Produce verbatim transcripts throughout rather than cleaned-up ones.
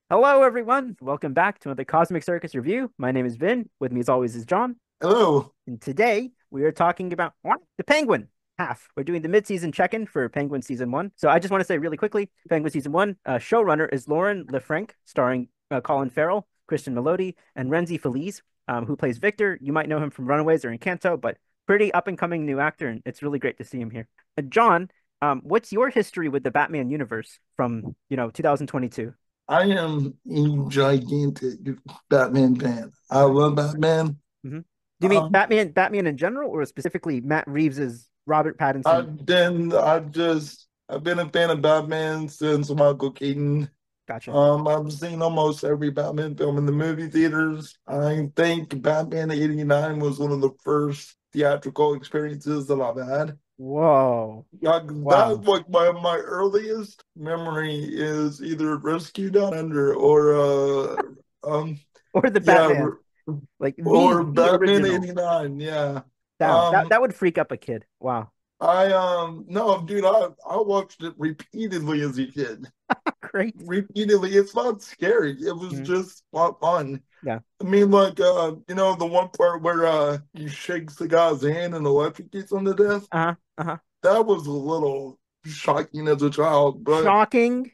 Hello, everyone. Welcome back to another Cosmic Circus review. My name is Vin. With me, as always, is John. Hello. And today we are talking about what? The Penguin half. We're doing the mid-season check-in for Penguin season one. So I just want to say really quickly, Penguin season one uh, showrunner is Lauren Lefranc, starring uh, Colin Farrell, Christian Melody, and Renzi Feliz, um, who plays Victor. You might know him from Runaways or Encanto, but pretty up-and-coming new actor, and it's really great to see him here. Uh, John, um, what's your history with the Batman universe from, you know, two thousand twenty-two? I am a gigantic Batman fan. I love Batman. Hmm. Do you mean Um, Batman, Batman in general, or specifically Matt Reeves's Robert Pattinson? I've been, I've just, I've been a fan of Batman since Michael Keaton. Gotcha. Um, I've seen almost every Batman film in the movie theaters. I think Batman eighty-nine was one of the first theatrical experiences that I've had. Whoa. Like Wow. that's like my my earliest memory is either Rescue Down Under or uh um Or the yeah Batman, like the or the Batman original. eighty-nine, yeah. Damn, that Um, that would freak up a kid. Wow. I um no, dude, I I watched it repeatedly as a kid. Great. Repeatedly, it's not scary. It was Mhm. just fun. fun. Yeah. I mean, like uh, you know, the one part where uh he shakes the guy's hand and electrocutes him to death. Uh-huh. Uh-huh. That was a little shocking as a child, but Shocking.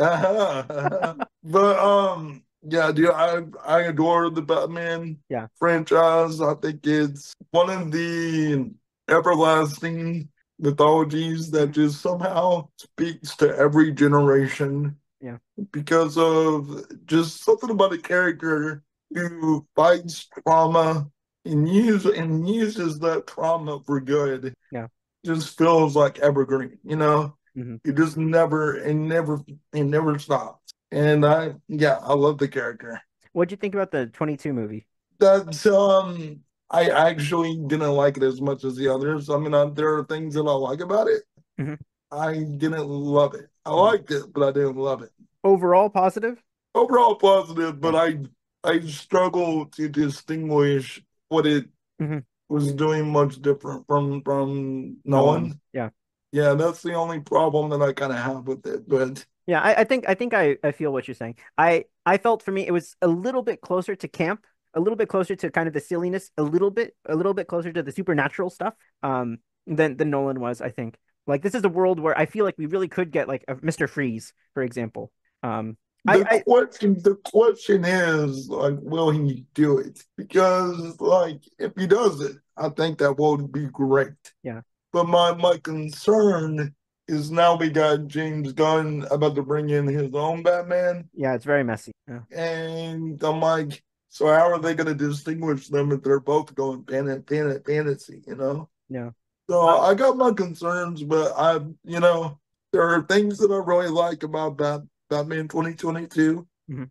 yeah. But um, yeah, dude, I I adore the Batman Yeah. franchise. I think it's one of the everlasting mythologies that Mhm. just somehow speaks to every generation Yeah. because of just something about a character who fights trauma and use and uses that trauma for good. Yeah. Just feels like evergreen, you know? Hmm. It just never and never and never stops. And I yeah, I love the character. What'd you think about the twenty-two movie? That's um I actually didn't like it as much as the others. I mean, uh, there are things that I like about it. Hmm. I didn't love it. I Hmm. liked it, but I didn't love it. Overall positive? Overall positive, Yeah. but I I struggle to distinguish what it Hmm. was doing much different from from Nolan. Nolan. Yeah. Yeah, that's the only problem that I kind of have with it. But Yeah, I, I think I think I, I feel what you're saying. I I felt for me it was a little bit closer to camp, a little bit closer to kind of the silliness, a little bit a little bit closer to the supernatural stuff um than than Nolan was, I think. Like this is a world where I feel like we really could get like a mister Freeze, for example. Um I the I question the question is like, will he do it? Because like if he does it, I think that would be great. yeah. But my my concern is now we got James Gunn about to bring in his own Batman, Yeah, it's very messy. Yeah. and I'm like, so how are they going to distinguish them if they're both going fan fan fantasy? You know. Yeah. So Uh, I got my concerns, but I, you know, there are things that I really like about Bat Batman twenty twenty-two, mhm,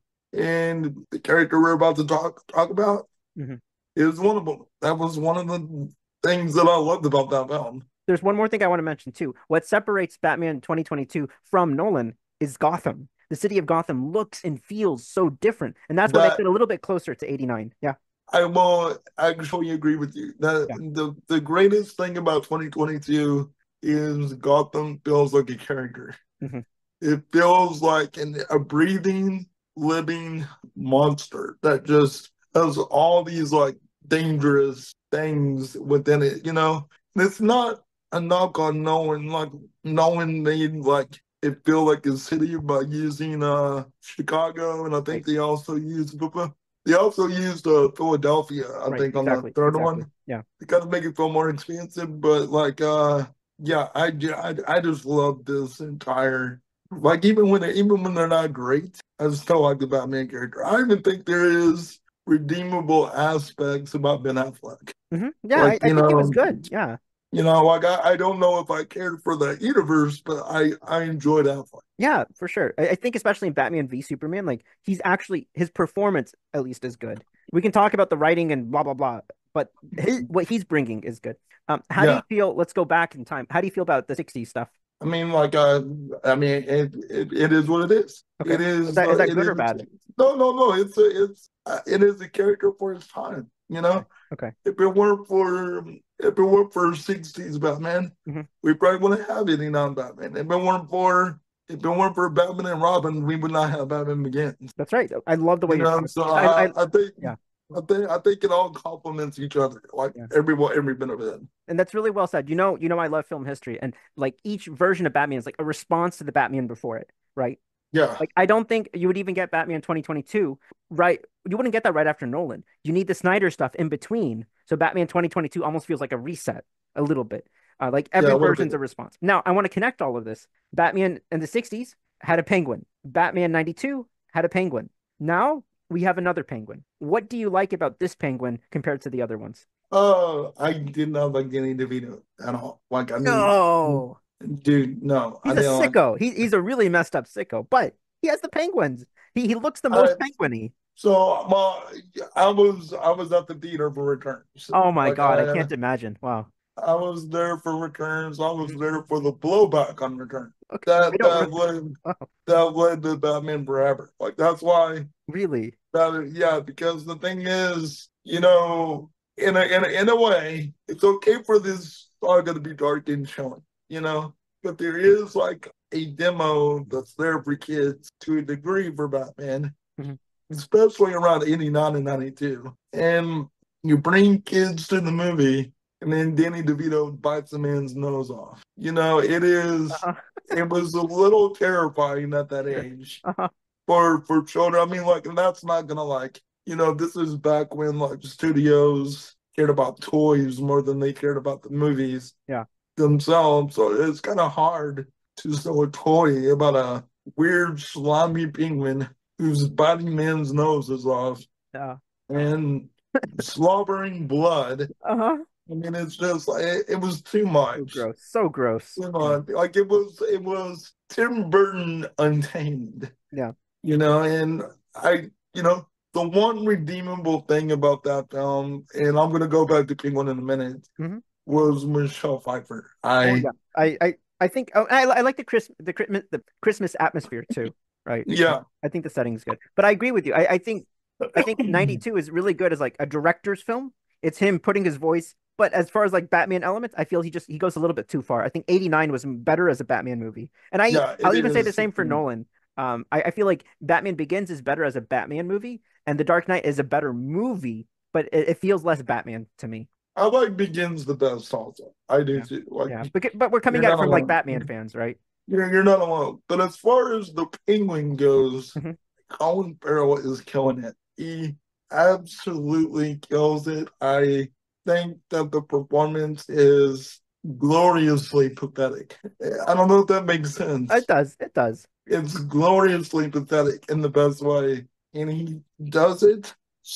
and the character we're about to talk talk about mhm. is one of them. That was one of the things that I loved about that film. There's one more thing I want to mention too. What separates Batman twenty twenty-two from Nolan is Gotham. The city of Gotham looks and feels so different, and that's what makes it That a little bit closer to eighty-nine. Yeah. I will actually agree with you. That Yeah. the the greatest thing about twenty twenty-two is Gotham feels like a character. Hmm. It feels like an, a breathing, living monster that just has all these like dangerous things within it, you know? And it's not a knock on knowing like knowing made like it feel like a city by using uh Chicago, and I Right. think they also used they also used uh Philadelphia, I Right. think, on the Exactly. third Exactly. one. Yeah. They kind of make it feel more expensive, but like uh yeah, I, I, I just love this entire like even when they, even when they're not great, I still like the Batman character. I even think there is redeemable aspects about Ben Affleck. Hmm. Yeah. Like I, I you think it was know, good. Yeah. you know, like I, I don't know if I cared for the universe, but I I enjoyed Affleck. Yeah, for sure. I, I think especially in Batman v Superman, like he's actually his performance at least is good. We can talk about the writing and blah blah blah, but his, what he's bringing is good. Um, how do you Yeah, feel? Let's go back in time. How do you feel about the sixties stuff? I mean, like uh, I mean, it, it it is what it is. Okay. It Is is that uh, is that it good is or bad? no no no. It's a, it's uh, it is a character for its time. You Okay. know, Okay. if it weren't for if it weren't for sixties Batman, Hmm. we probably wouldn't have any non Batman. If it weren't for if it weren't for Batman and Robin, we would not have Batman Begins. That's right. I love the way You you're know, talking. so I, I, I I think yeah, I think I think it all complements each other, like yeah. everyone, every bit of it. And that's really well said. You know, you know, I love film history, and like each version of Batman is like a response to the Batman before it, right? Yeah, Like I don't think you would even get Batman twenty twenty-two right. You wouldn't get that right after Nolan. You need the Snyder stuff in between. So Batman twenty twenty-two almost feels like a reset a little bit. Uh, like yeah, every a little version's bit. a response. Now I want to connect all of this. Batman in the sixties had a penguin. Batman ninety-two had a penguin. Now we have another penguin. What do you like about this penguin compared to the other ones? Uh, I did not like Danny DeVito at all. Like, I mean, No. dude, no, I He's a didn't like. sicko. He, he's a really messed up sicko, but he has the penguins. He he looks the I, most penguiny. so my, I was I was at the theater for Returns. Oh my Like God, I I can't imagine. Wow. I was there for Returns. I was Mhm. there for the blowback on Return. Okay. I That don't that really. led Oh, that led to Batman Forever. Like that's why really? that yeah, because the thing is, you know, in a in a in a way, it's okay for this saga to be dark and chilling, you know, but there is like a demo that's there for kids to a degree for Batman, Mhm. especially around eighty-nine and ninety-two. And you bring kids to the movie, and then Danny DeVito bites a man's nose off. You know, it is, Uh-huh. it was a little terrifying at that age Uh-huh. for for children. I mean, like, and that's not gonna like, you know, this is back when like studios cared about toys more than they cared about the movies Yeah. themselves. So it's kind of hard to sell a toy about a weird slimy penguin who's biting men's noses off Yeah. and slobbering blood. Uh-huh. I mean, it's just like it, it was too So much. gross. So gross. You Yeah. know, like it was it was Tim Burton untamed, Yeah. you know, and I, you know, the one redeemable thing about that film, and I'm gonna go back to Penguin in a minute, Hmm. was Michelle Pfeiffer. Oh I yeah. I I I think oh I I like the Chris the Christmas the Christmas atmosphere too, right? yeah. I think the setting's good. But I agree with you. I, I think I think ninety-two is really good as like a director's film. It's him putting his voice, but as far as like Batman elements, I feel he just he goes a little bit too far. I think eighty-nine was better as a Batman movie. And I Yeah, it I'll even say the is. same for Nolan. Um I, I feel like Batman Begins is better as a Batman movie, and The Dark Knight is a better movie, but it, it feels less Batman to me. I like Begins the best also. I do Yeah. too. Like Yeah. But but we're you're coming at it not from like alone. Batman fans, right? You're you're not alone. But as far as the Penguin goes, Mhm. Colin Farrell is killing it. He absolutely kills it. I think that the performance is gloriously pathetic. I don't know if that makes It sense. does. It does. It's gloriously pathetic in the best way, and he does it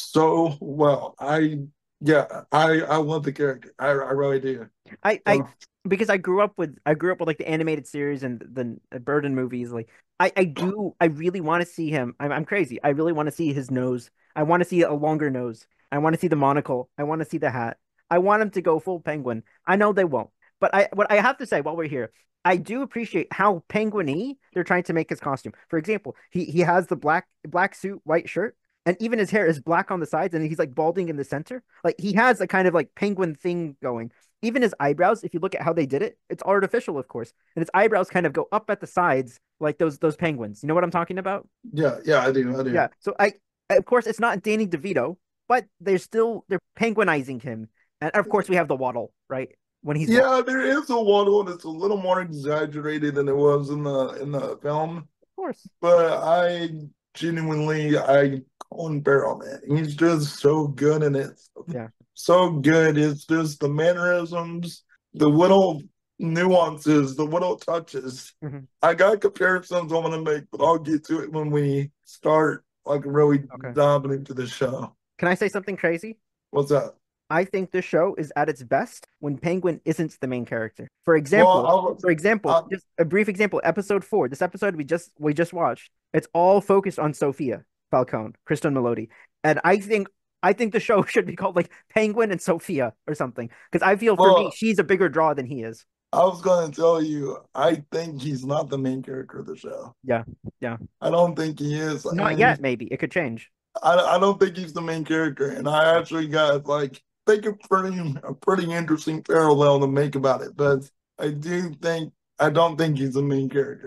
so well. I yeah, I I love the character. I I really do. I I So because I grew up with I grew up with like the animated series and the, the Burton movies. Like I I do I really want to see him. I'm I'm crazy. I really want to see his nose. I want to see a longer nose. I want to see the monocle. I want to see the hat. I want him to go full penguin. I know they won't, but I what I have to say while we're here, I do appreciate how penguin-y they're trying to make his costume. For example, he he has the black black suit, white shirt. And even his hair is black on the sides, and he's like balding in the center. Like he has a kind of like penguin thing going. Even his eyebrows, if you look at how they did it, it's artificial, of course, and his eyebrows kind of go up at the sides like those those penguins. You know what I'm talking about? yeah, yeah, I do, I do. Yeah. So I, of course, it's not Danny DeVito, but they're still they're penguinizing him, and of course we have the waddle, right? When he's walking. Yeah, there is a one that's a little more exaggerated than it was in the in the film, Of course. but I genuinely I Colin Farrell, man, he's just so good in it, Yeah. so good. It's just the mannerisms, the little nuances, the little touches. Hmm. I got comparisons I want to make, but I'll get to it when we start like really Okay. diving into the show. Can I say something crazy? What's that? I think the show is at its best when Penguin isn't the main character. For Well, example, I'll, for example, I, just a brief example, episode four, this episode we just we just watched, it's all focused on Sophia Falcone, Kristen Melody. And I think I think the show should be called like Penguin and Sophia or something. Because I feel for me, well, she's a bigger draw than he is. I was going to tell you, I think he's not the main character of the show. Yeah. Yeah. I don't think he is, Not and yet, maybe. It could change. I, I don't think he's the main character. And I actually got like think a pretty a pretty interesting parallel to make about it, but I do think I don't think he's the main character.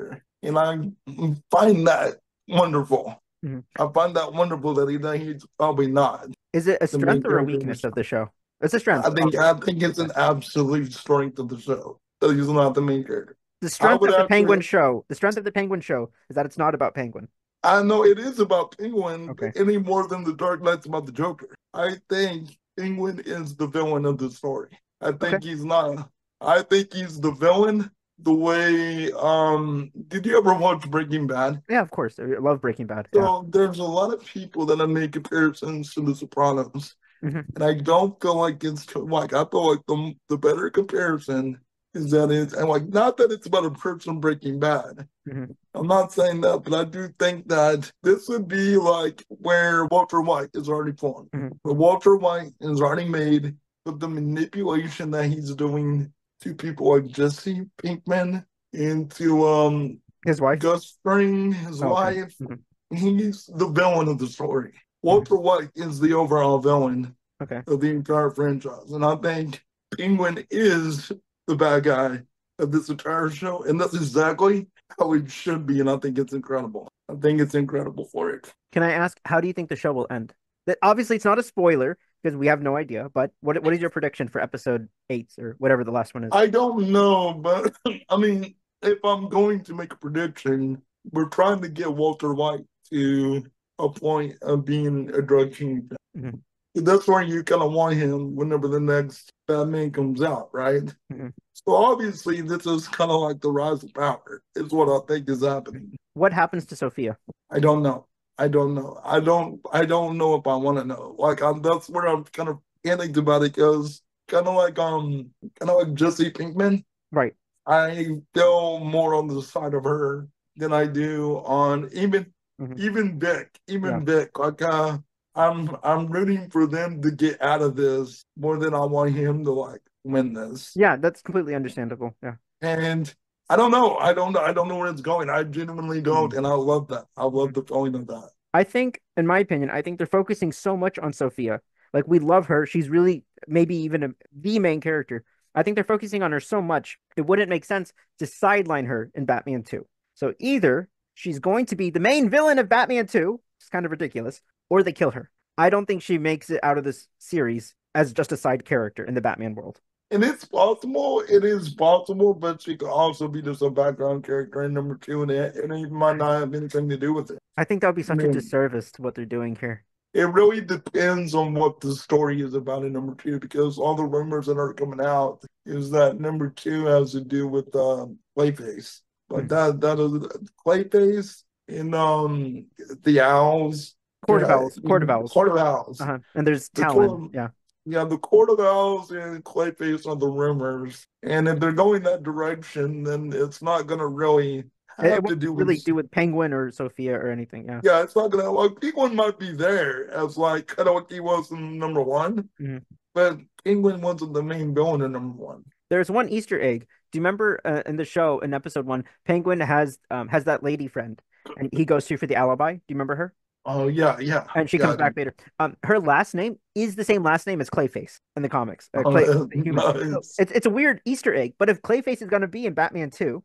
and I find that wonderful. Mhm. I find that wonderful that he that he's probably not Is it a the main strength or a character in the weakness of show. the show? It's a strength. I think I think it's an absolute strength of the show that he's not the main character. The I strength would of the actually Penguin show, the strength of the Penguin show is that it's not about Penguin. I know it is about Penguin Okay. any more than the Dark Knight's about the Joker. I think Penguin is the villain of the story. I think Okay. he's not. I think he's the villain the way um did you ever watch Breaking Bad? Yeah, of course. I love Breaking Bad. Yeah. So there's a lot of people that have made comparisons to The Sopranos, hmm and I don't feel like it's too- like I feel like the the better comparison is that it's and like not that it's about a person breaking bad. hmm I'm not saying that, but I do think that this would be like where Walter White is already formed. hmm Where Walter White is already made, but the manipulation that he's doing to people like Jesse Pinkman into um His wife. Gus Fring, his Oh, okay. wife, hmm he's the villain of the story. hmm Walter White is the overall villain Okay. of the entire franchise. And I think Penguin is the bad guy of this entire show. And that's exactly how it should be. And I think it's incredible. I think it's incredible for it. Can I ask, how do you think the show will end? That obviously it's not a spoiler because we have no idea. But what what is your prediction for episode eight or whatever the last one is? I don't know, but I mean, if I'm going to make a prediction, we're trying to get Walter White to a point of being a drug kingpin. hmm That's where you kind of want him whenever the next Batman comes out, right? hmm So obviously, this is kind of like the rise of power, is what I think is happening. What happens to Sophia? I don't know. I don't know. I don't. I don't know if I want to know. Like, I'm, that's where I'm kind of panicked about it because kind of like um, kind of like Jesse Pinkman. Right. I feel more on the side of her than I do on even hmm even Vic. Yeah. Even Vic. Like, uh, I'm I'm rooting for them to get out of this more than I want him to like win this. Yeah, that's completely understandable. Yeah. And I don't know. I don't know. I don't know where it's going. I genuinely don't, Mhm. and I love that. I love Mhm. the feeling of that. I think, in my opinion, I think they're focusing so much on Sophia. Like we love her. She's really maybe even a, the main character. I think they're focusing on her so much, it wouldn't make sense to sideline her in Batman two. So either she's going to be the main villain of Batman two, it's kind of ridiculous, or they kill her. I don't think she makes it out of this series as just a side character in the Batman world. And it's possible. It is possible, but she could also be just a background character in number two, and it, and it might not have anything to do with it. I think that would be I such a mean, disservice to what they're doing here. it really depends on what the story is about in number two, because all the rumors that are coming out is that number two has to do with um, Clayface. But Mhm. that that is Clayface in um the Owls, Court of yeah, Owls, Court of in Owls. Court of Owls. Uh-huh. And there's The Talon. court, Yeah. yeah, the Court of Owls and Clayface are the rumors. And if they're going that direction, then it's not gonna really It, it have to won't do really with do with Penguin or Sophia or anything. Yeah. yeah, it's not gonna like Penguin might be there as like kind of like he was in number one, Mhm. but Penguin wasn't the main villain in number one. There's one Easter egg. Do you remember uh, in the show in episode one, Penguin has um has that lady friend, and he goes to for the alibi. Do you remember her? Oh yeah, yeah, And she yeah. comes back later. Um, her last name is the same last name as Clayface in the comics. Uh, Clay, Oh, the human. So nice. it's it's a weird Easter egg. But if Clayface is going to be in Batman two,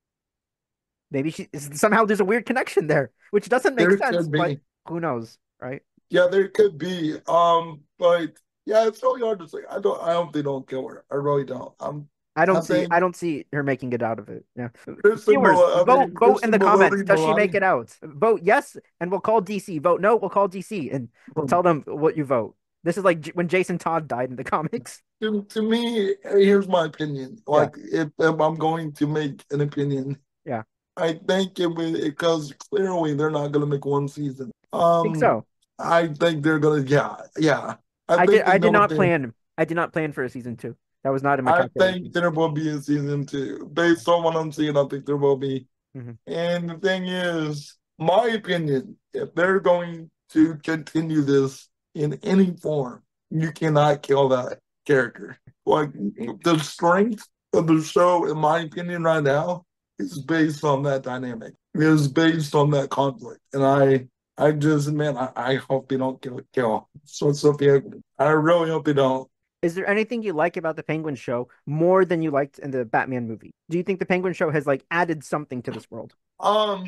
maybe she somehow there's a weird connection there, which doesn't make There sense. could But be, who knows, right? yeah, there could be. Um, but yeah, it's really hard to say. I don't. I hope they don't kill her. I really don't. I'm. I don't I see I think don't see her making it out of it. Yeah. Kristen. Viewers, Mil- I vote mean, vote in Kristen the comments. Melody Does she make Milani. it out? Vote yes, and we'll call D C. Vote no, we'll call D C, and we'll tell them what you vote. This is like J- when Jason Todd died in the comics. To, to me, here's my opinion. Yeah, Like, if, if I'm going to make an opinion, yeah. I think it would because clearly they're not going to make one season. I think Um, so. I think they're going to. Yeah, yeah. I I did think I it's did going to not be. plan I did not plan for a season two. That was not in my I think calculations. there will be a season two. Based on what I'm seeing, I think there will be. hmm And the thing is, my opinion, if they're going to continue this in any form, you cannot kill that character. Like the strength of the show, in my opinion, right now, is based on that dynamic. It is based on that conflict. And I I just man, I, I hope they don't kill kill. So Sophia, I really hope they don't. Is there anything you like about the Penguin show more than you liked in the Batman movie? Do you think the Penguin show has like added something to this world? Um,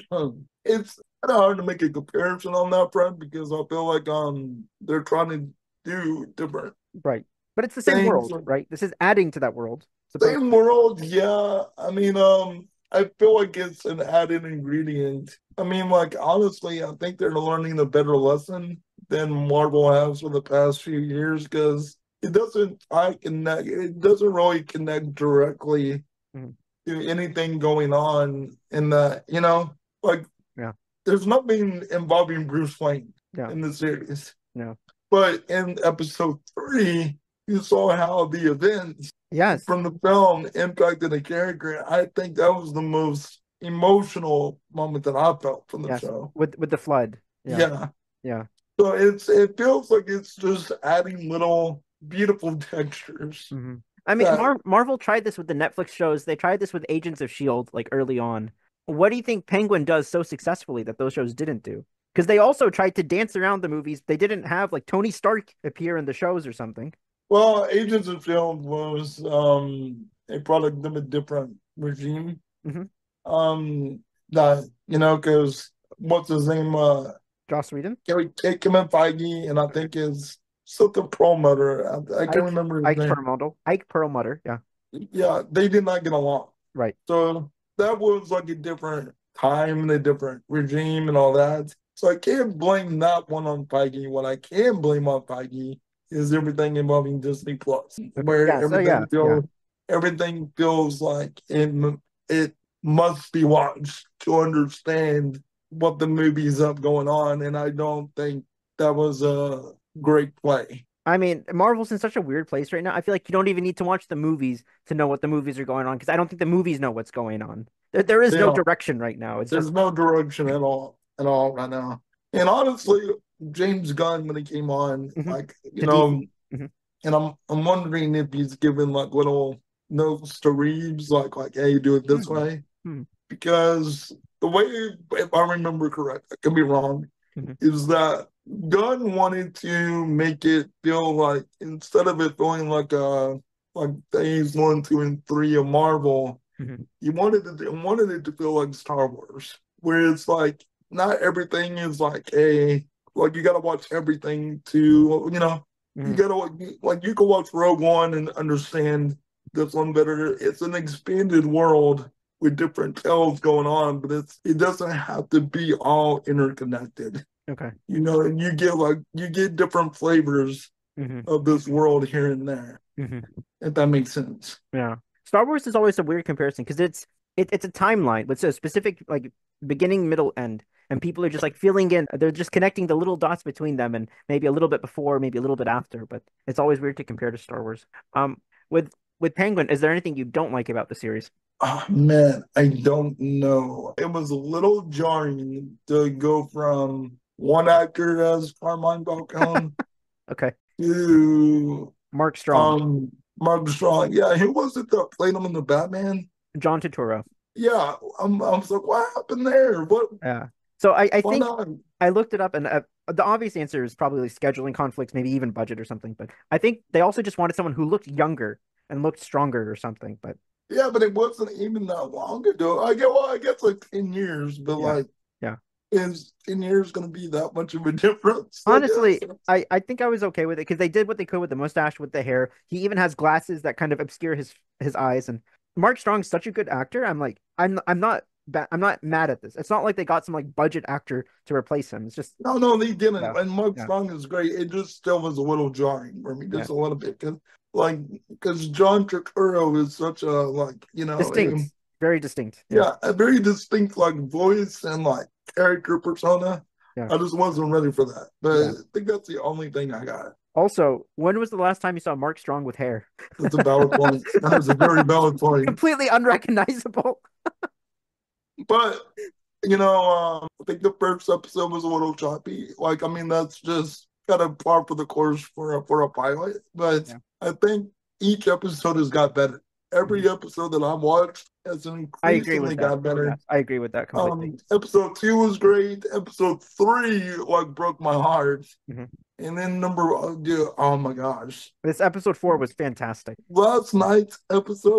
it's kind of hard to make a comparison on that front because I feel like um they're trying to do different Right. But it's the same things. world, right? This is adding to that world, Same supposedly. world, yeah. I mean, um, I feel like it's an added ingredient. I mean, like honestly, I think they're learning a better lesson than Marvel has for the past few years because it doesn't I connect it doesn't really connect directly Mhm. to anything going on in the you know, like Yeah. there's nothing involving Bruce Wayne Yeah. in the series. No. But in episode three, you saw how the events Yes. from the film impacted the character. I think that was the most emotional moment that I felt from the Yes. show. With with the flood. Yeah. Yeah. Yeah. So it's it feels like it's just adding little beautiful textures hmm I mean, that Mar Marvel tried this with the Netflix shows. They tried this with Agents of Shield, like early on. What do you think Penguin does so successfully that those shows didn't do? Because they also tried to dance around the movies. They didn't have like Tony Stark appear in the shows or something. well, Agents of Shield was um a product of a different regime. hmm Um that you know, because what's his name? Uh Joss Whedon, Kevin Kevin Feige and I think is something Perlmutter. I, I can't Ike, remember his Ike name. Perlmutter, Ike Perlmutter. Yeah, Yeah, they did not get along. right. So that was like a different time and a different regime and all that. So I can't blame that one on Feige. What I can blame on Feige is everything involving Disney Plus, Okay. where Yeah. So yeah, everything yeah. feels everything feels like it it must be watched to understand what the movie's up going on, and I don't think that was a great play. I mean, Marvel's in such a weird place right now. I feel like you don't even need to watch the movies to know what the movies are going on because I don't think the movies know what's going on. There, there is They no don't. direction right now. It's There's just no direction at all at all right now. And honestly, James Gunn when he came on, mhm, like you to know, D C. hmm and I'm I'm wondering if he's given like little notes to Reeves, like like hey, do it this hmm way, hmm because the way if I remember correct, I could be wrong, hmm is that Gunn wanted to make it feel like instead of it feeling like a like phase one, two, and three of Marvel, hmm you wanted it wanted it to feel like Star Wars, where it's like not everything is like a like you got to watch everything to you know you hmm got to like you can watch Rogue One and understand this one better. It's an expanded world with different tales going on, but it's it doesn't have to be all interconnected, Okay. you know. And you get like you get different flavors hmm of this world here and there, hmm if that makes sense. Yeah. Star Wars is always a weird comparison because it's it, it's a timeline with a specific like beginning, middle, end, and people are just like filling in. They're just connecting the little dots between them, and maybe a little bit before, maybe a little bit after. But it's always weird to compare to Star Wars. Um, with with Penguin, is there anything you don't like about the series? Oh, man, I don't know. It was a little jarring to go from one actor as Carmine Falcone Okay, to Mark Strong, um Mark Strong. Yeah, who was it that played him in the Batman? John Turturro. Yeah, I'm I was like, what happened there? What Yeah. So I I why think not? I looked it up, and uh, the obvious answer is probably like scheduling conflicts, maybe even budget or something. But I think they also just wanted someone who looked younger and looked stronger or something. But Yeah, but it wasn't even that long ago. I get well, I guess like ten years, but yeah, like yeah. is ten years gonna be that much of a difference? I guess. Honestly, I, I think I was okay with it because they did what they could with the mustache, with the hair. He even has glasses that kind of obscure his his eyes. And Mark Strong's such a good actor. I'm like, I'm I'm not ba I'm not mad at this. It's not like they got some like budget actor to replace him. It's just No, no, they didn't. yeah, And Mark yeah, Strong is great. It just still was a little jarring for me, yeah. just a little bit, because like because John Turturro is such a like you know Distinct, a, very distinct. Yeah, yeah a very distinct like voice and like character persona. yeah, I just wasn't ready for that. But yeah. I think that's the only thing I got. Also, when was the last time you saw Mark Strong with hair? That's a valid point. That is a very valid point. Completely unrecognizable. But you know, um, I think the first episode was a little choppy. Like, I mean, that's just kind of par for the course for a, for a pilot. But Yeah. I think each episode has got better. Mhm. Every episode that I've watched has I agree with increasingly that. got better. Yes, I agree with that completely. Um, episode two was great. Episode three like broke my heart, Mhm. and then number uh, yeah, oh my gosh, This episode four was fantastic. last night's episode.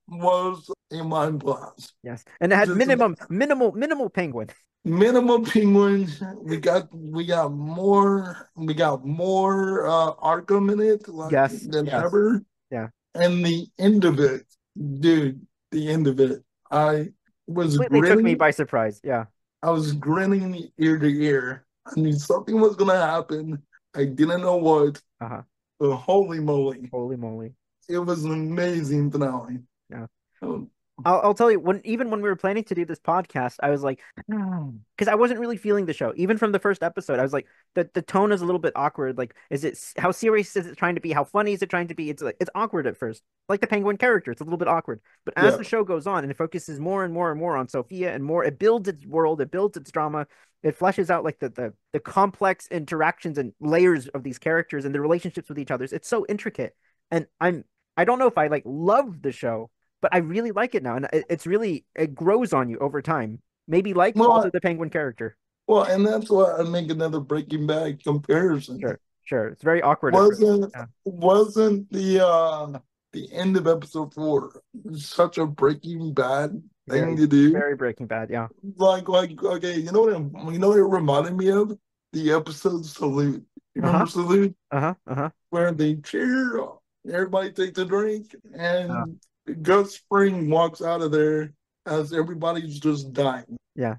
was a mind blast. Yes, and it had Just minimum, minimal, minimal penguin. minimum penguins. We got we got more we got more uh Arkham in it like Yes, than yes, ever. yeah. And the end of it, dude, the end of it, I was Completely took me grinning. by surprise. Yeah. I was grinning ear to ear. I knew something was gonna happen. I didn't know what, Uh-huh. but holy moly, Holy moly. it was an amazing finale. Yeah. Um, I'll, I'll tell you when even when we were planning to do this podcast, I was like, because I wasn't really feeling the show. Even from the first episode, I was like, the the tone is a little bit awkward. Like, is it how serious is it trying to be? How funny is it trying to be? It's like it's awkward at first, like the Penguin character. It's a little bit awkward, but as yeah, the show goes on and it focuses more and more and more on Sophia and more, it builds its world, it builds its drama, it fleshes out like the the the complex interactions and layers of these characters and the relationships with each other. It's so intricate, and I'm I don't know if I like love the show, but I really like it now, and it, it's really it grows on you over time. Maybe like also well, the Penguin character. well, and that's why I make another Breaking Bad comparison. Sure, sure. It's very awkward at first. Wasn't Yeah, wasn't the uh the end of episode four such a Breaking Bad thing very, to do? very Breaking Bad. Yeah. Like, like, okay, you know what? It, you know what it reminded me of? The episode Salute. You Uh huh. remember Salute? Uh huh. Uh huh. Where they cheer, everybody takes a drink, Uh, and Gus Fring walks out of there as everybody's just dying. yeah.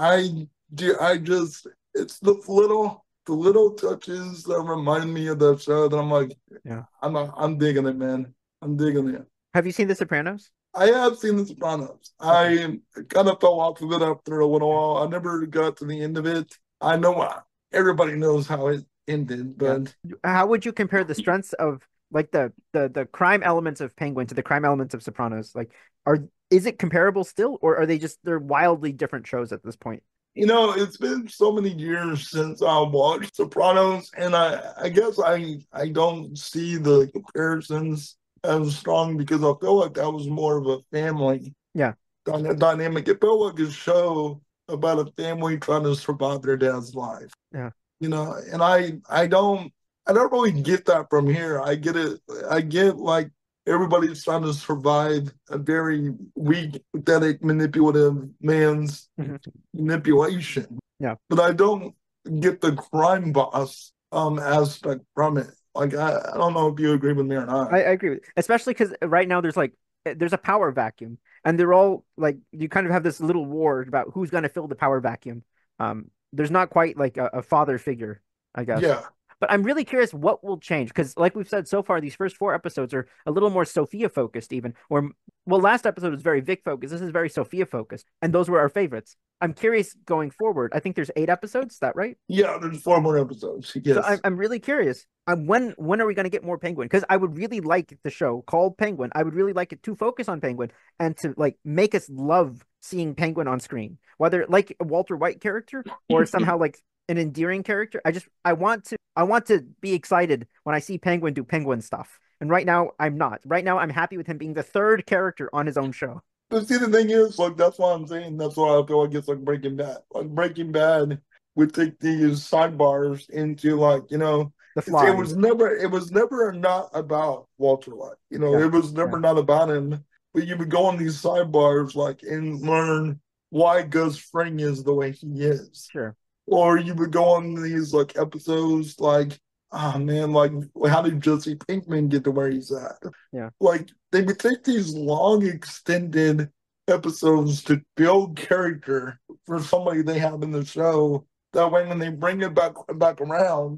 I do. I just it's the little the little touches that remind me of that show that I'm like, Yeah. I'm I'm digging it, man. I'm digging it. Have you seen The Sopranos? I have seen The Sopranos. Okay. I kind of fell off of it after a little Yeah. while. I never got to the end of it. I know everybody knows how it ended, Yeah. but How would you compare the strengths of like the the the crime elements of Penguin to the crime elements of Sopranos? Like, are is it comparable still, or are they just they're wildly different shows at this point? you know, it's been so many years since I watched Sopranos, and I I guess I I don't see the comparisons as strong because I feel like that was more of a family Yeah. dyna- dynamic. It felt like a show about a family trying to survive their dad's life. Yeah. You know, and I I don't I don't really get that from here. I get it. I get like everybody's trying to survive a very weak, pathetic, manipulative man's Hmm. manipulation, Yeah. but I don't get the crime boss um aspect from it. Like I, I don't know if you agree with me or I, not. I agree with, especially because right now there's like eh, there's a power vacuum, and they're all like you kind of have this little war about who's going to fill the power vacuum. Um, there's not quite like a, a father figure, I guess. Yeah, But I'm really curious what will change because, like we've said so far, these first four episodes are a little more Sophia focused, even. Or, well, last episode was very Vic focused. This is very Sophia focused, and those were our favorites. I'm curious going forward. I think there's eight episodes. Is that right? yeah. There's four more episodes. So I'm Yes. I'm really curious. Um, when when are we going to get more Penguin? Because I would really like the show called Penguin. I would really like it to focus on Penguin and to like make us love seeing Penguin on screen, whether like a Walter White character or somehow like an endearing character. I just I want to I want to be excited when I see Penguin do Penguin stuff. And right now I'm not. Right now I'm happy with him being the third character on his own show. But see, the thing is, like, that's why I'm saying that's why I feel like it's like Breaking Bad. Like Breaking Bad would take these sidebars into like, you know, The it's, it Fly. was never, it was never not about Walter White. You know, Yeah. it was Yeah. never not about him. But you would go on these sidebars, like, and learn why Gus Fring is the way he is. Sure. Or you would go on these like episodes, like, oh man, like, how did Jesse Pinkman get to where he's at? Yeah. Like they would take these long extended episodes to build character for somebody they have in the show. That way when they bring it back back around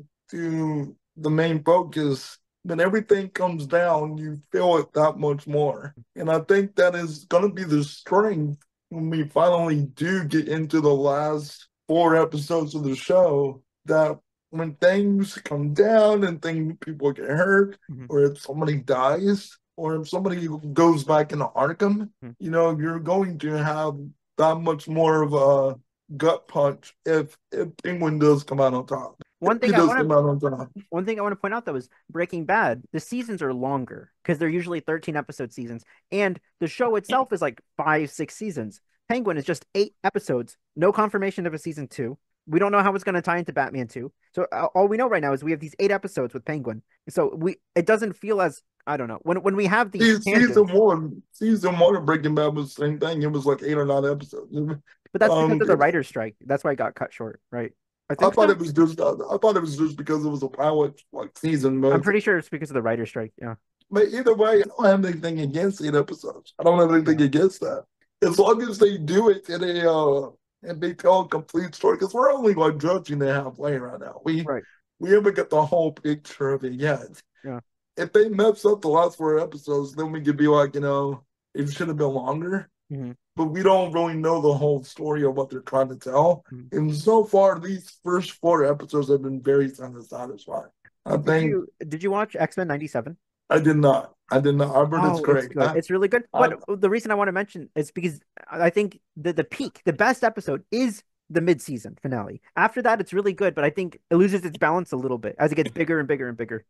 to the main focus, then everything comes down, you feel it that much more. And I think that is gonna be the strength when we finally do get into the last four episodes of the show, that when things come down and things people get hurt, Mhm. or if somebody dies, or if somebody goes back into Arkham, Mhm. you know, you're going to have that much more of a gut punch if if Penguin does come out on top. If One he thing I does want come to out on top. One thing I want to point out though is Breaking Bad, the seasons are longer because they're usually thirteen episode seasons, and the show itself is like five, six seasons. Penguin is just eight episodes, no confirmation of a season two. We don't know how it's going to tie into Batman two. So uh, all we know right now is we have these eight episodes with Penguin. So we it doesn't feel as I don't know when when we have these See, season tangents, one, season one of Breaking Bad was the same thing. It was like eight or nine episodes. but that's because Um, of the writer's strike. That's why it got cut short, right? I I think thought so. it was just I thought it was just because it was a pilot like season, I'm but pretty sure it's because of the writer's strike. Yeah, but either way, I don't have anything against eight episodes. I don't have anything yeah, against that. As long as they do it in a uh and they tell a complete story, because we're only like judging the halfway right now. We right. we haven't got the whole picture of it yet. Yeah. If they mess up the last four episodes, then we could be like, you know, it should have been longer. Mm-hmm. But we don't really know the whole story of what they're trying to tell. Mm-hmm. And so far, these first four episodes have been very satisfying. I Did think you did you watch X-Men ninety-seven? I did not. I did not. I heard it's Oh, it's great. good. I, It's really good. I, But the reason I want to mention is because I think the the peak, the best episode is the mid-season finale. After that, it's really good, but I think it loses its balance a little bit as it gets bigger and bigger and bigger.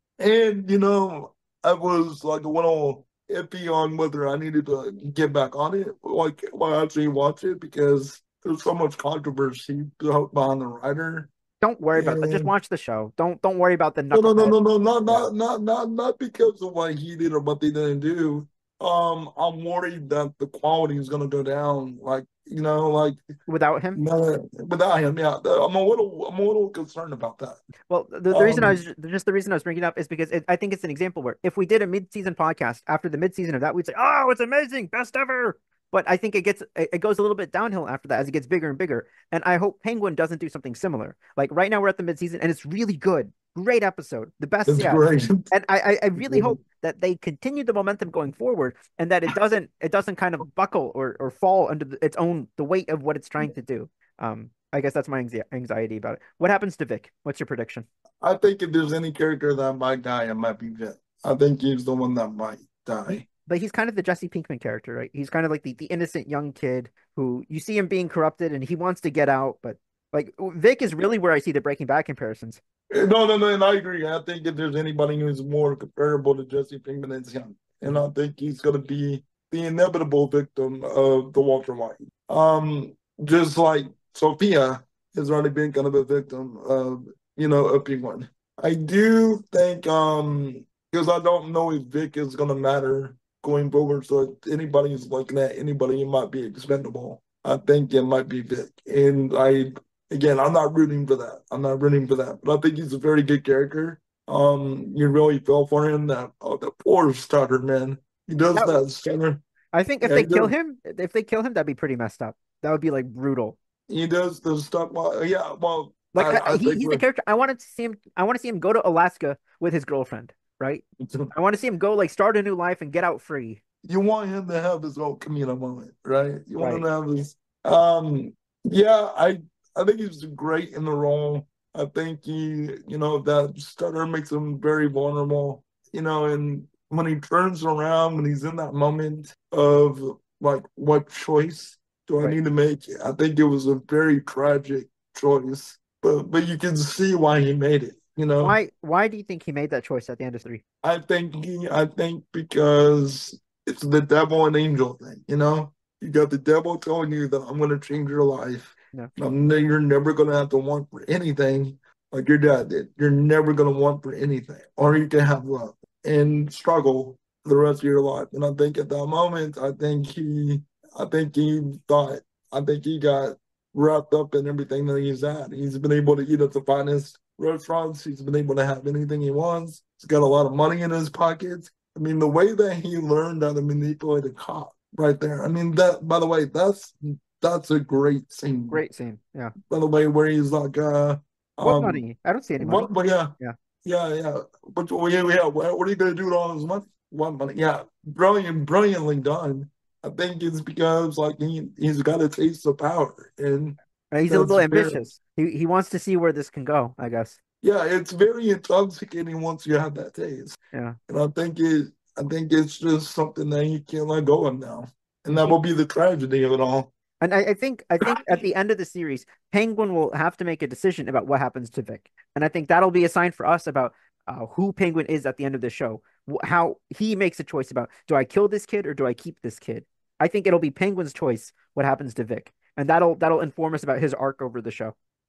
and you know, I was like a little iffy on whether I needed to get back on it, like when I actually watch it, because there's so much controversy behind the writer. Don't worry about that. Just And watch the show. Don't don't worry about the no, no, no, knucklehead. no, no, not, Yeah. not, not, not, not because of what he did or what they didn't do. Um, I'm worried that the quality is gonna go down. Like, you know, like Without him. no, without him, yeah. I'm a little, I'm a little concerned about that. Well, the, the reason I Um, was just the reason I was bringing it up is because it, I think it's an example where if we did a mid-season podcast after the mid-season of that, we'd say, "Oh, it's amazing, best ever." But I think it gets it it goes a little bit downhill after that as it gets bigger and bigger. And I hope Penguin doesn't do something similar. Like right now, we're at the mid-season and it's really good, great episode, the best it's yet. great. And I, I I really hope that they continue the momentum going forward and that it doesn't it doesn't kind of buckle or or fall under the, its own the weight of what it's trying to do. Um, I guess that's my anxi- anxiety about it. What happens to Vic? What's your prediction? I think if there's any character that might die, it might be Vin. I think he's the one that might He, die. but he's kind of the Jesse Pinkman character, right? He's kind of like the, the innocent young kid who you see him being corrupted and he wants to get out, but like Vic is really where I see the Breaking Bad comparisons. No, no, no, and I agree. I think if there's anybody who's more comparable to Jesse Pinkman, it's him. And I think he's going to be the inevitable victim of the Walter White. Um, just like Sophia has already been kind of a victim of, you know, a Penguin. I do think, um, because I don't know if Vic is going to matter going forward. So if anybody's looking at anybody, it might be expendable. I think it might be Vic. And I Again, I'm not rooting for that. I'm not rooting for that. But I think he's a very good character. Um, you really feel for him. That oh, the poor stutter man. He does That, that stutter. I think if Yeah, they he kill does. him, if they kill him, that'd be pretty messed up. That would be like brutal. He does the stuff. Well, yeah. Well, Like I, I, I he, think he's the we're, character I wanted to see him. I want to see him go to Alaska with his girlfriend, right? I want to see him go like start a new life and get out free. you want him to have his own communal moment, right? You want him Right. to have his. Um, yeah. I I think he's great in the role. I think he, you know, that stutter makes him very vulnerable. You know, and when he turns around, when he's in that moment of like, what choice do I Right. need to make? I think it was a very tragic choice, but but you can see why he made it. You know, Why why do you think he made that choice at the end of three? I think he, I think because it's the devil and angel thing. You know, you got the devil telling you that I'm going to change your life. No. I'm, you're never going to have to want for anything like your dad did. You're never going to want for anything, or you can have love and struggle for the rest of your life. And I think at that moment, I think he, I think he thought, I think he got wrapped up in everything that he's at. He's been able to eat at the finest restaurants. He's been able to have anything he wants. He's got a lot of money in his pockets. I mean, the way that he learned how to manipulate a cop right there. I mean, that, by the way, that's that's a great scene. Great scene. Yeah. By the way, where he's like, uh, What um, money? I don't see any money. what, but yeah, Yeah. yeah, yeah. But well, yeah, yeah. What, what are you gonna do with all this money? What money? Yeah, brilliant, brilliantly done. I think it's because like he he's got a taste of power, and Uh, He's a that's little very ambitious. He he wants to see where this can go, I guess. yeah, it's very intoxicating once you have that taste. Yeah. And I think it I think it's just something that you can't let go of now. And that He- will be the tragedy of it all. And I, I think I think at the end of the series, Penguin will have to make a decision about what happens to Vic. And I think that'll be a sign for us about uh, who Penguin is at the end of the show. Wh- How he makes a choice about do I kill this kid or do I keep this kid? I think it'll be Penguin's choice what happens to Vic. And that'll that'll inform us about his arc over the show.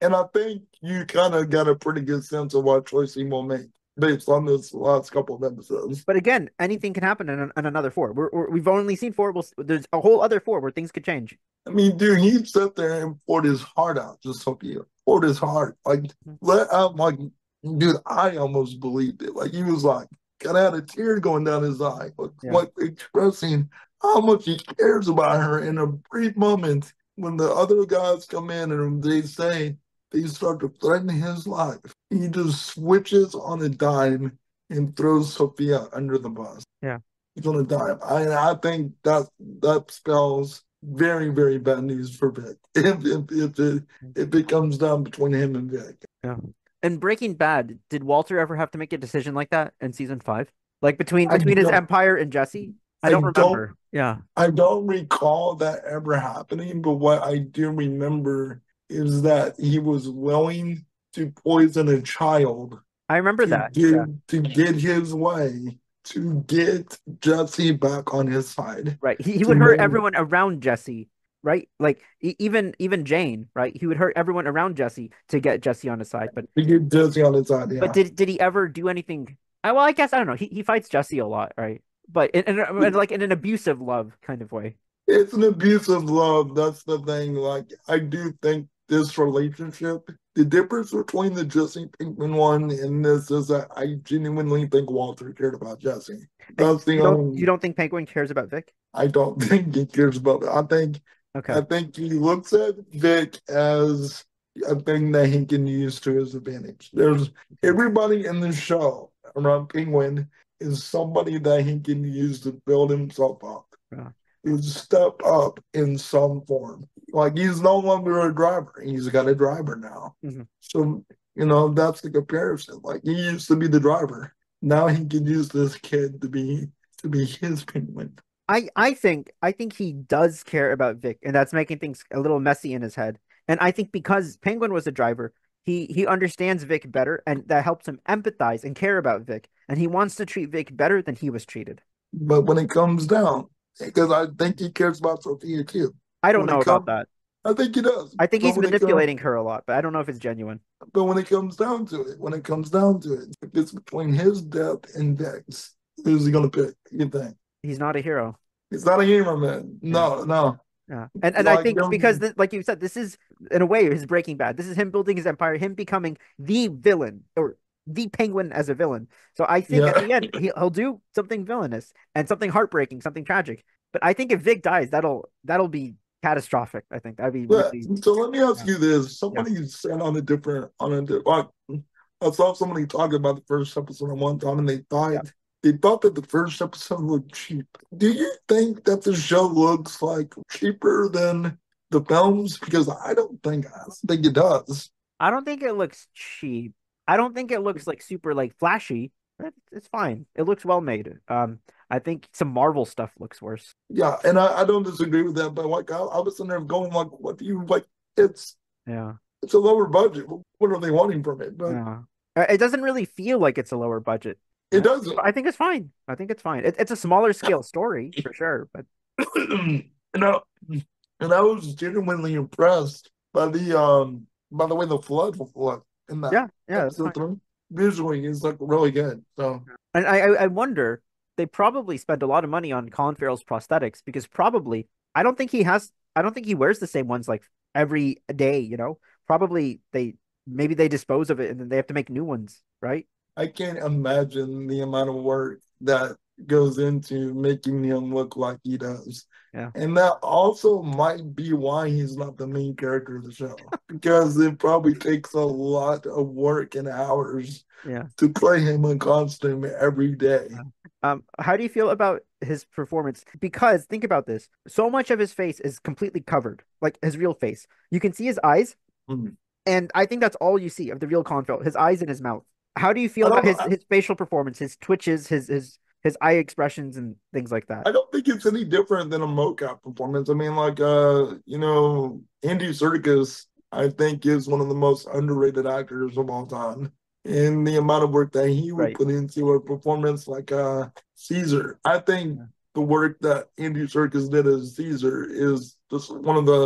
And I think you kind of got a pretty good sense of what choice he will make based on this last couple of episodes. But again, anything can happen in, an, in another four. We're, we're, we've only seen four. We'll, there's a whole other four where things could change. I mean, dude, he sat there and poured his heart out to Sophia. Poured his heart. Like, let out, like, dude, I almost believed it. Like, he was like, kind of had a tear going down his eye, like, Yeah. like expressing how much he cares about her in a brief moment when the other guys come in and they say they start to threaten his life. He just switches on a dime and throws Sophia under the bus. Yeah. He's on a dime. I, I think that that spells very, very bad news for Vic if, if, if, it, if it comes down between him and Vic. Yeah. In Breaking Bad, did Walter ever have to make a decision like that in season five? Like between I between his don't- empire and Jesse? I I don't don't- remember. Yeah. I don't recall that ever happening, but what I do remember is that he was willing to poison a child I remember to that. get, Yeah. to get his way, to get Jesse back on his side. Right. He, he To would hurt make- everyone around Jesse, right? Like e- even even Jane, right? He would hurt everyone around Jesse to get Jesse on his side. But To get Jesse on his side, yeah. but did did he ever do anything? I, well, I guess I don't know. He he fights Jesse a lot, right? But in, in, in like in an abusive love kind of way. It's an abusive love. That's the thing. Like, I do think this relationship, the difference between the Jesse Pinkman one and this is that I genuinely think Walter cared about Jesse. That's the You don't only. you don't think Penguin cares about Vic? I don't think he cares about it. I think Okay. I think he looks at Vic as a thing that he can use to his advantage. There's everybody in the show around Penguin is somebody that he can use to build himself up. Yeah. To step up in some form. Like, he's no longer a driver. He's got a driver now. Mhm. So, you know, that's the comparison. Like, he used to be the driver. Now he can use this kid to be to be his Penguin. I I think I think he does care about Vic, and that's making things a little messy in his head. And I think because Penguin was a driver, he he understands Vic better, and that helps him empathize and care about Vic. And he wants to treat Vic better than he was treated. But when it comes down, because I think he cares about Sophia too. I don't When know it about come- that. I think he does. I think But he's when it come- manipulating her a lot, but I don't know if it's genuine. But when it comes down to it, when it comes down to it, if it's between his death and Vic's, who's he gonna pick? You think? He's not a hero. He's not a hero, man. No, no. Yeah. And and I Like, think um, because th- like you said, this is in a way his Breaking Bad. This is him building his empire, him becoming the villain or the Penguin as a villain. So I think at Yeah. the end he, he'll do something villainous and something heartbreaking, something tragic. But I think if Vic dies, that'll that'll be catastrophic. I think that'd be But, really so let me ask Yeah. you this: somebody said on a different, on a di- like, I saw somebody talking about the first episode at one time, and they thought Yeah. they thought that the first episode looked cheap. Do you think that the show looks like cheaper than the films? Because I don't think I don't think it does. I don't think it looks cheap. I don't think it looks like super like flashy. It's, it's fine. It looks well made. Um, I think some Marvel stuff looks worse. Yeah, and I, I don't disagree with that. But like, I, I was in there going like, what do you like? It's Yeah. it's a lower budget. What are they wanting from it? But Yeah. Uh, It doesn't really feel like it's a lower budget. it doesn't. I think it's fine. I think it's fine. It, it's a smaller scale story for sure, but and I and I was genuinely impressed by the um by the way the flood looked in that yeah, yeah, that's episode fine. three. Visually, it's like really good. So And I, I I wonder they probably spent a lot of money on Colin Farrell's prosthetics because probably I don't think he has I don't think he wears the same ones like every day, you know. Probably they maybe they dispose of it and then they have to make new ones, right? I can't imagine the amount of work that goes into making him look like he does. Yeah. And that also might be why he's not the main character of the show. Because it probably takes a lot of work and hours Yeah. to play him in costume every day. Um, how do you feel about his performance? Because think about this. So much of his face is completely covered, like his real face. You can see his eyes, Mhm. and I think that's all you see of the real Colin Farrell, his eyes and his mouth. How do you feel I don't about his, know. his facial performance, his twitches, his his his eye expressions and things like that? I don't think it's any different than a mocap performance. I mean, like, uh, you know, Andy Serkis, I think, is one of the most underrated actors of all time. And the amount of work that he would Right. put into a performance like uh, Caesar, I think Yeah. the work that Andy Serkis did as Caesar is just one of the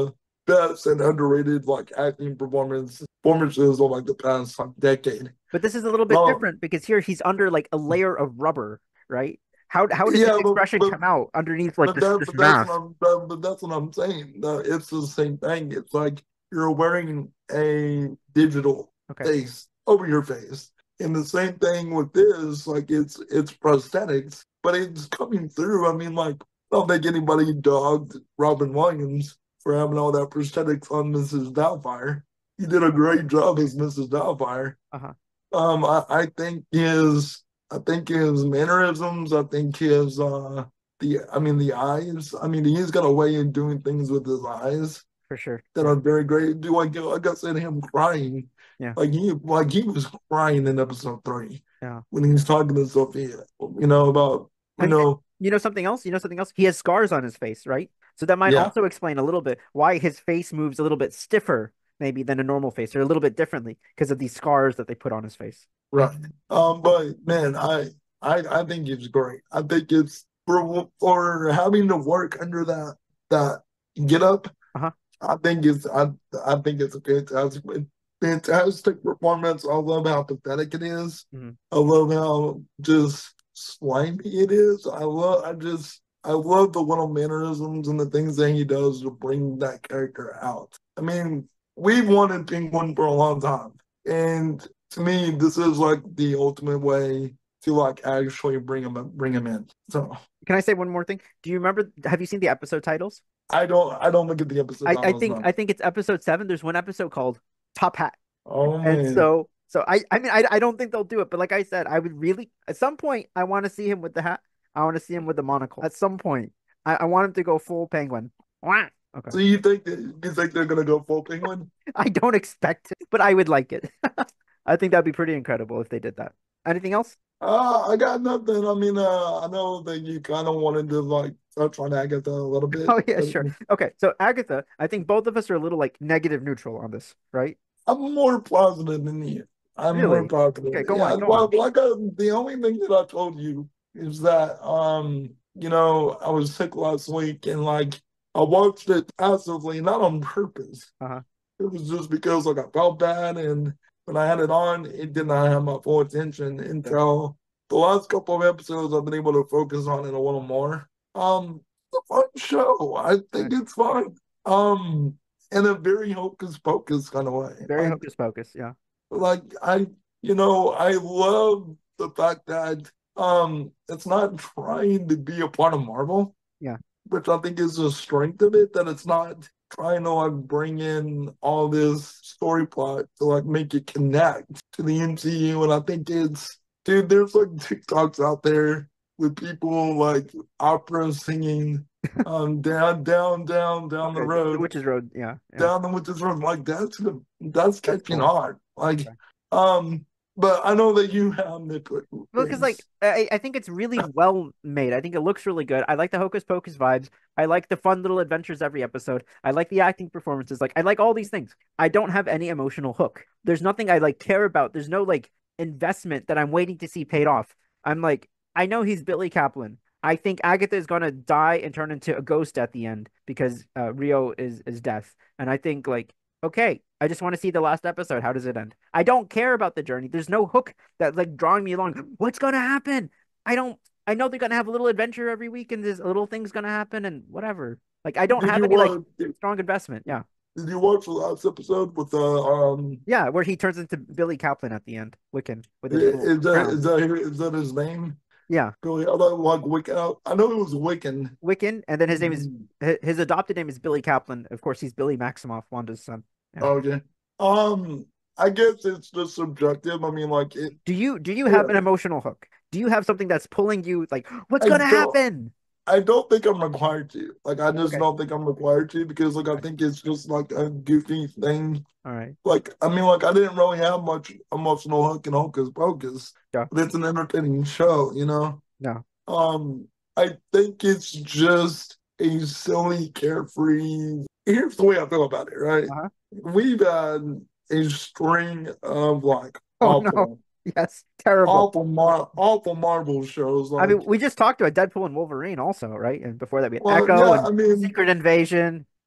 best and underrated like acting performance performances of like the past like decade. But this is a little bit Um, different because here he's under like a layer of rubber, right? How how does his yeah, but expression but come out underneath like but this that this but that's what mask? I'm but, but that's what I'm saying. Uh, it's the same thing. It's like you're wearing a digital Okay. face over your face. And the same thing with this, like it's it's prosthetics, but it's coming through. I mean, like, I don't think anybody dogged Robin Williams for having all that prosthetics on Missus Doubtfire. He did a great job as Missus Doubtfire. Uh-huh. Um, I, I think his I think his mannerisms, I think his uh the I mean the eyes. I mean he's got a way of doing things with his eyes For sure. that Yeah. are very great. Do like like I said, him crying, Yeah. like he like he was crying in episode three Yeah. when he was talking to Sophia, you know about you And know you know something else? You know something else? He has scars on his face, right? So that might yeah also explain a little bit why his face moves a little bit stiffer, maybe than a normal face, or a little bit differently because of these scars that they put on his face. right. Um, but man, I I I think it's great. I think it's for for having to work under that that get up. Uh-huh. I think it's I I think it's a fantastic fantastic performance. I love how pathetic it is. Hmm. I love how just slimy it is. I love I just I love the little mannerisms and the things that he does to bring that character out. I mean, we've wanted Penguin for a long time. And to me, this is like the ultimate way to like actually bring him bring him in. So Can I say one more thing? Do you remember? Have you seen the episode titles? I don't I don't look at the episode I, I titles think now. I think it's episode seven. There's one episode called Top Hat. Oh And man. so, so I, I mean, I, I don't think they'll do it, but like I said, I would really, at some point, I want to see him with the hat. I want to see him with the monocle. At some point, I, I want him to go full penguin. Wah! Okay. So you think that you think they're gonna go full penguin? I don't expect it, but I would like it. I think that'd be pretty incredible if they did that. Anything else? Uh, I got nothing. I mean, uh, I know that you kind of wanted to like touch on Agatha a little bit, Oh yeah, but sure. Okay, so Agatha, I think both of us are a little like negative neutral on this, right? I'm more positive than you. I'm more Really? positive. Okay, go Yeah, on, go well, on. like I, the only thing that I told you is that um, you know, I was sick last week and like I watched it passively, not on purpose. Uh-huh. It was just because like I felt bad, and when I had it on, it did not have my full attention Sure. until the last couple of episodes. I've been able to focus on it a little more. Um, it's a fun show. I think Right. it's fun. Um, in a very hocus pocus kind of way. Very Like, hocus pocus, yeah. like I, you know, I love the fact that um, it's not trying to be a part of Marvel, Yeah. which I think is the strength of it, that it's not trying to like bring in all this story plot to like make it connect to the M C U. And I think it's, dude, there's like TikToks out there with people like opera singing um down, down, down, down the Okay, the, the road, Witch's Road, yeah, yeah. down the Witch's Road. Like that's the that's That's catching cool. on. Like, Okay. um, but I know that you have nitpick Well, because like things. I, I think it's really well made. I think it looks really good. I like the Hocus Pocus vibes. I like the fun little adventures every episode. I like the acting performances. Like I like all these things. I don't have any emotional hook. There's nothing I like care about. There's no like investment that I'm waiting to see paid off. I'm like, I know he's Billy Kaplan. I think Agatha is gonna die and turn into a ghost at the end because uh, Rio is is death. And I think like, okay, I just want to see the last episode. How does it end? I don't care about the journey. There's no hook that like drawing me along. What's gonna happen? I don't. I know they're gonna have a little adventure every week, and this little thing's gonna happen, and whatever. Like I don't Did have you any like uh, did, strong investment. Yeah, did you watch the last episode with uh um yeah, where he turns into Billy Kaplan at the end, Wiccan with his little is that crown. is that is that his name? Yeah, Billy, I don't like Wiccan. I know it was Wiccan. Wiccan, and then his name is Mhm. his adopted name is Billy Kaplan. Of course, he's Billy Maximoff, Wanda's son. Yeah. Okay. Um, I guess it's just subjective. I mean, like it. Do you do you Yeah, have an emotional hook? Do you have something that's pulling you like, what's I gonna don't. happen? I don't think I'm required to. Like, I just Okay. don't think I'm required to because, like, I Okay. think it's just like a goofy thing. All right. Like, I mean, like, I didn't really have much emotional hook in Hocus Pocus, Yeah. but it's an entertaining show, you know. No. Um, I think it's just a silly, carefree. Here's the way I feel about it, right? Uh-huh. We've had a string of like Oh no. awful, Yes. Terrible. awful, Mar- awful Marvel shows. I mean, Like, we just talked about Deadpool and Wolverine also, right? And before that, we had well, Echo yeah, and I mean, Secret Invasion.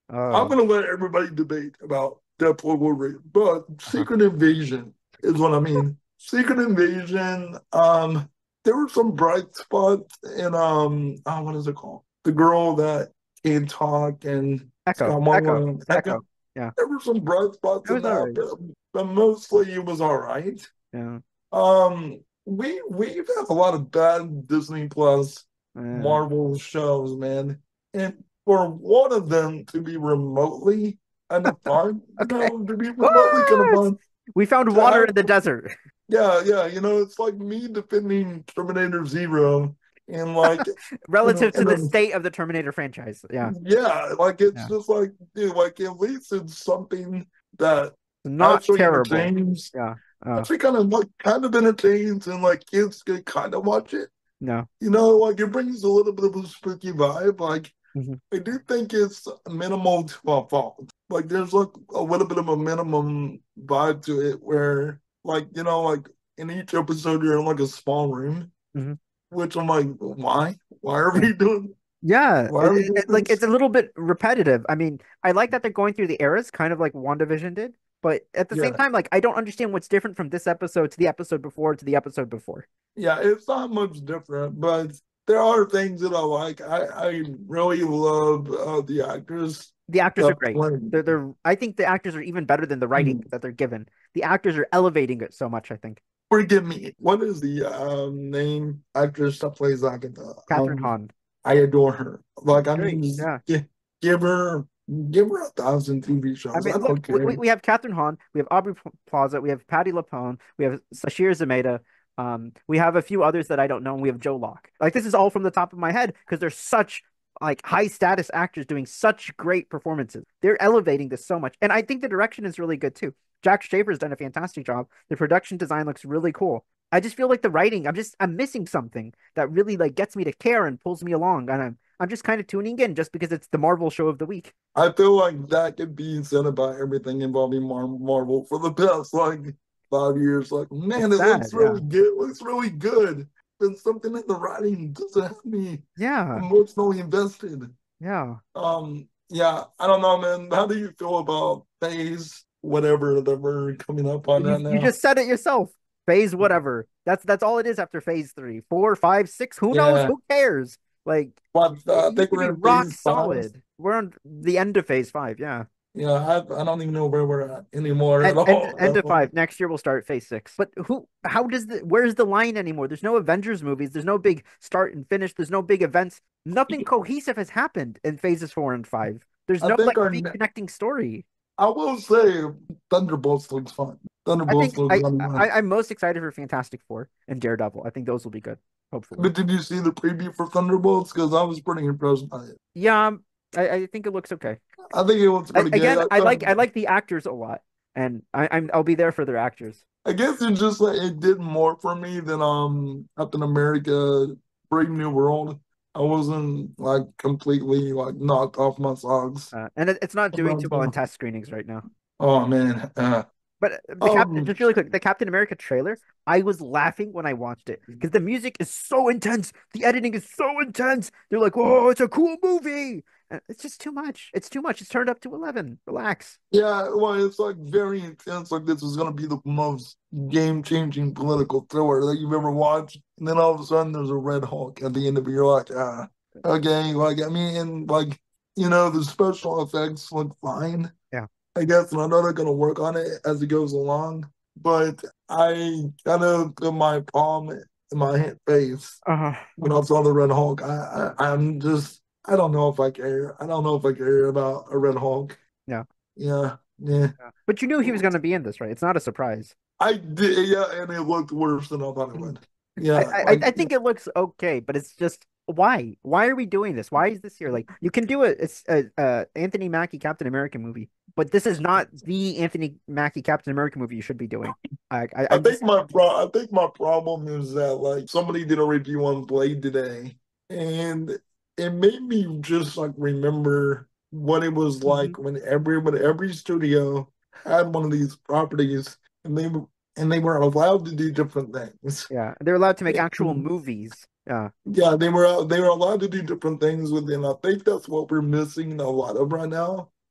I'm Oh, gonna let everybody debate about Deadpool Wolverine, but uh-huh. Secret Invasion is what I mean. Secret Invasion, um, there were some bright spots in um oh, what is it called? The girl that can talk and it's Echo, got one Echo, line. Echo. Echo. Yeah, There were some bright spots it in was that, alright. but, but mostly it was all right. Yeah. Um, we we've had a lot of bad Disney Plus Uh, Marvel shows, man. And for one of them to be remotely kind of fun, you okay. know, to be remotely kind of What? fun, We found to water have, in the desert. yeah, yeah, you know, it's like me defending Terminator Zero and like, you know, Relative to and the then, state of the Terminator franchise. Yeah. yeah, like it's Yeah. just like, dude, like at least it's something that Not actually terrible. entertains, Yeah. Uh, actually kind of like kind of entertains and like kids can kind of watch it. no. You know, like it brings a little bit of a spooky vibe. Like Mhm. I do think it's minimal to a fault. Like there's like a little bit of a minimum vibe to it where like, you know, like in each episode you're in like a small room, Mhm. which I'm like, why? Why are Yeah. we doing Yeah, why it, are we it- doing it- like this? it's a little bit repetitive. I mean, I like that they're going through the eras, kind of like WandaVision did, but at the same Yeah. time, like I don't understand what's different from this episode to the episode before to the episode before. Yeah, it's not much different, but there are things that I like. I, I really love uh, the actors The actors are that great. play. They're they're I think the actors are even better than the writing that they're given. The actors are elevating it so much, I think. Forgive me. What is the um, name actress that plays Agatha? Catherine Um, Hahn. I adore her. Like, I Great. mean, Yeah. gi- give her, give her a thousand T V I shows. mean, I look, don't we, care. we we have Catherine Hahn, we have Aubrey P- Plaza, we have Patty LaPone, we have Sashir Zameda, um, we have a few others that I don't know, and we have Joe Locke. Like this is all from the top of my head because they're such like high status actors doing such great performances. They're elevating this so much, and I think the direction is really good too. Jack Schaefer's done a fantastic job. The production design looks really cool. I just feel like the writing, I'm just I'm missing something that really like gets me to care and pulls me along, and I'm I'm just kind of tuning in just because it's the Marvel show of the week. I feel like that could be said about everything involving Mar Marvel for the past like five years. Like, man, It's it looks sad, yeah. really good. It looks really good. But something in the writing doesn't have me Yeah. emotionally invested. Yeah. Um, yeah, I don't know, man. How do you feel about phase whatever that we're coming up on You right you now? just said it yourself. Phase whatever. That's that's all it is after phase three. Four, five, six, who knows? Yeah, Who cares? Like but it uh, I think used to be we're in rock phase five. solid. We're on the end of phase five, yeah. Yeah, I, I don't even know where we're at anymore at End, end, end of all. five. Next year we'll start phase six. But who how does the where's the line anymore? There's no Avengers movies. There's no big start and finish. There's no big events. Nothing cohesive has happened in phases four and five. There's I no think like our big ne- connecting story. I will say Thunderbolts looks fun. I Thunderbolts think looks I, really I fun. I'm most excited for Fantastic Four and Daredevil. I think those will be good, hopefully. But did you see the preview for Thunderbolts? Because I was pretty impressed by it. Yeah, um, I, I think it looks okay. I think it looks I, pretty good. again, I I thought, like I like the actors a lot, and I, I'm I'll be there for their actors. I guess it just like it did more for me than um Captain America Brave New World. I wasn't like completely like knocked off my socks. Uh, and it, it's not doing About too well in the- test screenings right now. Oh man. Uh, But uh, the Captain, um just really quick, the Captain America trailer, I was laughing when I watched it because the music is so intense, the editing is so intense. They're like, "Whoa, it's a cool movie!" And it's just too much. It's too much. It's turned up to eleven. Relax. yeah, well it's like very intense, like this is gonna be the most game changing political thriller that you've ever watched. And then all of a sudden there's a Red Hulk at the end of it. You're like, ah, okay, like I mean and like you know the special effects look fine. Yeah. I guess, and I know they're gonna work on it as it goes along. But I kind of put my palm in my hand face Uh-huh. when I saw the Red Hulk. I, I I'm just I don't know if I care. I don't know if I care about a Red Hulk. Yeah. Yeah, yeah. Yeah. But you knew he was going to be in this, right? It's not a surprise. I did, yeah, and it looked worse than I thought it would. I, Yeah, I like I think it looks okay, but it's just why? Why are we doing this? Why is this here? Like you can do it. It's a, a Anthony Mackie Captain America movie, but this is not the Anthony Mackie Captain America movie you should be doing. I I, I I think just my pro I think my problem is that like somebody did a review on Blade today, and it made me just like remember what it was Mhm. like when every when every studio had one of these properties, and they were and they were allowed to do different things. Yeah, they're allowed to make actual movies. Yeah, Yeah, they were they were allowed to do different things within. I think that's what we're missing a lot of right now.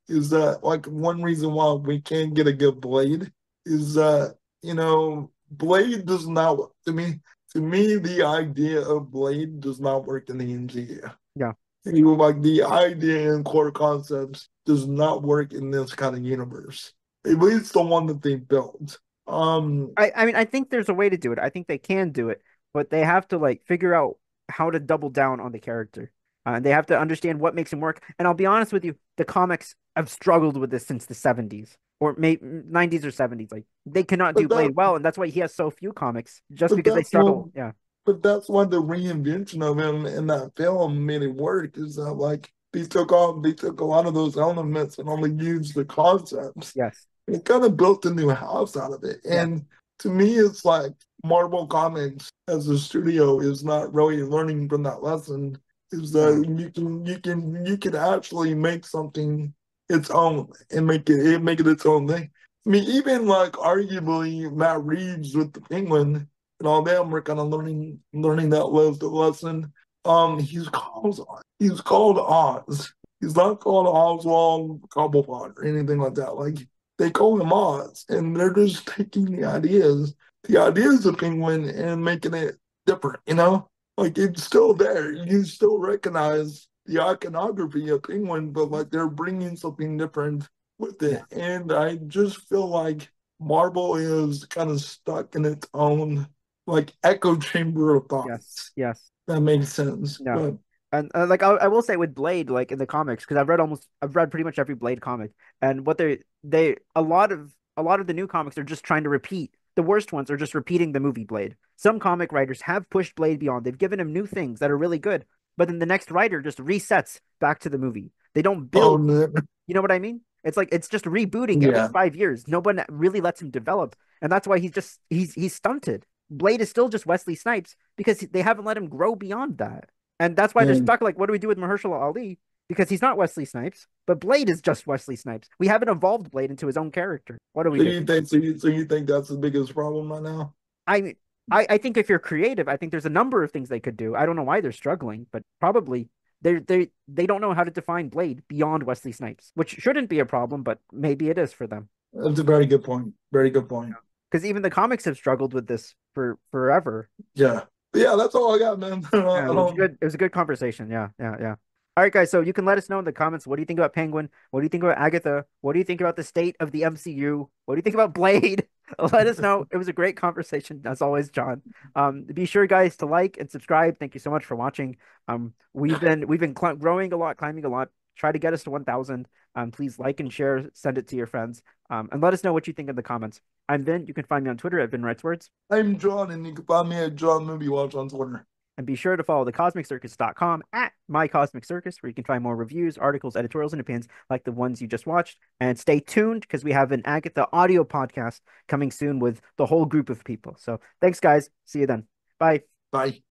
is that like one reason why we can't get a good Blade is that, you know, Blade does not work. To me, to me, the idea of Blade does not work in the M C U. Yeah. You know, like the idea and core concepts does not work in this kind of universe. At least the one that they built. Um, I, I mean, I think there's a way to do it. I think they can do it, but they have to like figure out how to double down on the character. Uh, and they have to understand what makes him work. And I'll be honest with you, the comics have struggled with this since the seventies or maybe nineties or seventies. Like they cannot do but that, Blade well, and that's why he has so few comics, just but because they that's what, struggle. Yeah. but that's why the reinvention of him in that film made it work. Is that like they took off, they took a lot of those elements and only used the concepts. Yes. It kind of built a new house out of it. Yeah. And to me, it's like Marvel Comics as a studio is not really learning from that lesson. Is that No. you can you can you can actually make something its own and make it, it make it its own thing. I mean, even like arguably Matt Reeves with the Penguin and all them were kind of learning learning that was the lesson. Um, he's called he's called Oz. He's not called Oswald Cobblepot or anything like that. Like they call him Oz, and they're just taking the ideas, the ideas of Penguin, and making it different. You know, like it's still there. You still recognize the iconography of Penguin, but like they're bringing something different with it. Yeah. And I just feel like Marvel is kind of stuck in its own like echo chamber of Yes. thoughts. Yes. That makes sense. No. But And uh, like I, I will say with Blade, like in the comics, because I've read almost I've read pretty much every Blade comic, and what they they a lot of a lot of the new comics are just trying to repeat. The worst ones are just repeating the movie Blade. Some comic writers have pushed Blade beyond. They've given him new things that are really good, but then the next writer just resets back to the movie. They don't oh build. no, You know what I mean? It's like it's just rebooting every yeah. five years. No one really lets him develop, and that's why he's just he's he's stunted. Blade is still just Wesley Snipes because they haven't let him grow beyond that. And that's why they're And stuck. Like, what do we do with Mahershala Ali? Because he's not Wesley Snipes, but Blade is just Wesley Snipes. We haven't evolved Blade into his own character. What do we so do? you think so you, so you think that's the biggest problem right now? I, I, I think if you're creative, I think there's a number of things they could do. I don't know why they're struggling, but probably they they they don't know how to define Blade beyond Wesley Snipes, which shouldn't be a problem, but maybe it is for them. That's a very good point. Very good point. Because even the comics have struggled with this for forever. Yeah. But yeah, that's all I got, man. Yeah, it was um, good. It was a good conversation. Yeah, yeah, yeah. All right, guys. So you can let us know in the comments. What do you think about Penguin? What do you think about Agatha? What do you think about the state of the M C U? What do you think about Blade? Let us know. It was a great conversation, as always, John. Um, be sure, guys, to like and subscribe. Thank you so much for watching. Um, we've been we've been cl growing a lot, climbing a lot. Try to get us to one thousand. Um, please like and share. Send it to your friends. Um, and let us know what you think in the comments. I'm Vin. You can find me on Twitter at Vin Writes Words. I'm John, and you can find me at John Movie Watch on Twitter. And be sure to follow the cosmic circus dot com at My Cosmic Circus, where you can find more reviews, articles, editorials, and opinions like the ones you just watched. And stay tuned because we have an Agatha audio podcast coming soon with the whole group of people. So thanks, guys. See you then. Bye. Bye.